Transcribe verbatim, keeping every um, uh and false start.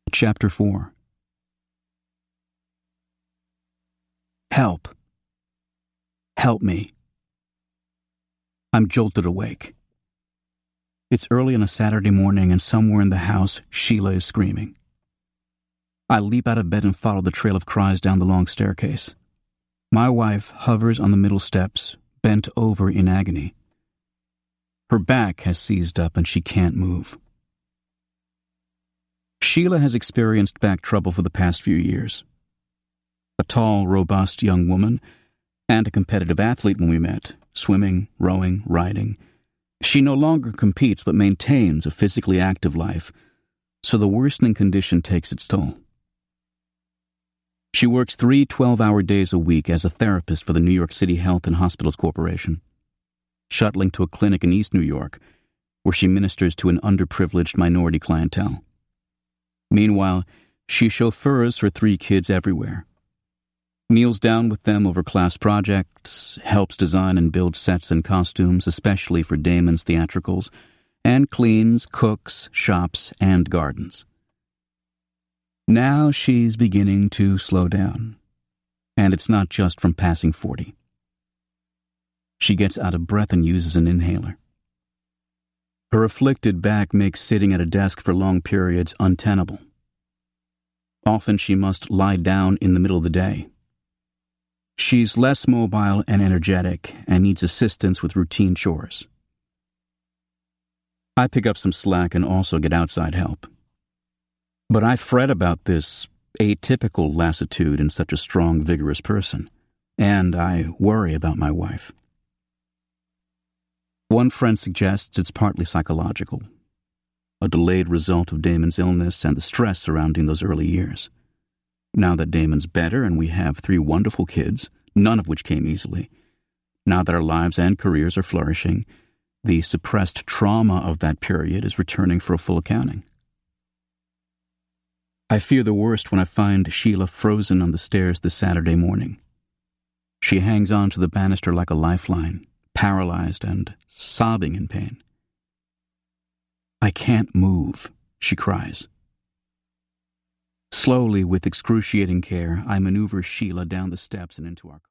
Chapter four. Help. Help me. I'm jolted awake. It's early on a Saturday morning, and somewhere in the house, Sheila is screaming. I leap out of bed and follow the trail of cries down the long staircase. My wife hovers on the middle steps, bent over in agony. Her back has seized up and she can't move. Sheila has experienced back trouble for the past few years. A tall, robust young woman, and a competitive athlete when we met, swimming, rowing, riding. She no longer competes but maintains a physically active life, so the worsening condition takes its toll. She works three twelve-hour days a week as a therapist for the New York City Health and Hospitals Corporation, shuttling to a clinic in East New York, where she ministers to an underprivileged minority clientele. Meanwhile, she chauffeurs her three kids everywhere, kneels down with them over class projects, helps design and build sets and costumes, especially for Damon's theatricals, and cleans, cooks, shops, and gardens. Now she's beginning to slow down, and it's not just from passing forty. She gets out of breath and uses an inhaler. Her afflicted back makes sitting at a desk for long periods untenable. Often she must lie down in the middle of the day. She's less mobile and energetic and needs assistance with routine chores. I pick up some slack and also get outside help. But I fret about this atypical lassitude in such a strong, vigorous person, and I worry about my wife. One friend suggests it's partly psychological, a delayed result of Damon's illness and the stress surrounding those early years. Now that Damon's better and we have three wonderful kids, none of which came easily, now that our lives and careers are flourishing, the suppressed trauma of that period is returning for a full accounting. I fear the worst when I find Sheila frozen on the stairs this Saturday morning. She hangs on to the banister like a lifeline, paralyzed and sobbing in pain. "I can't move," she cries. Slowly, with excruciating care, I maneuver Sheila down the steps and into our car.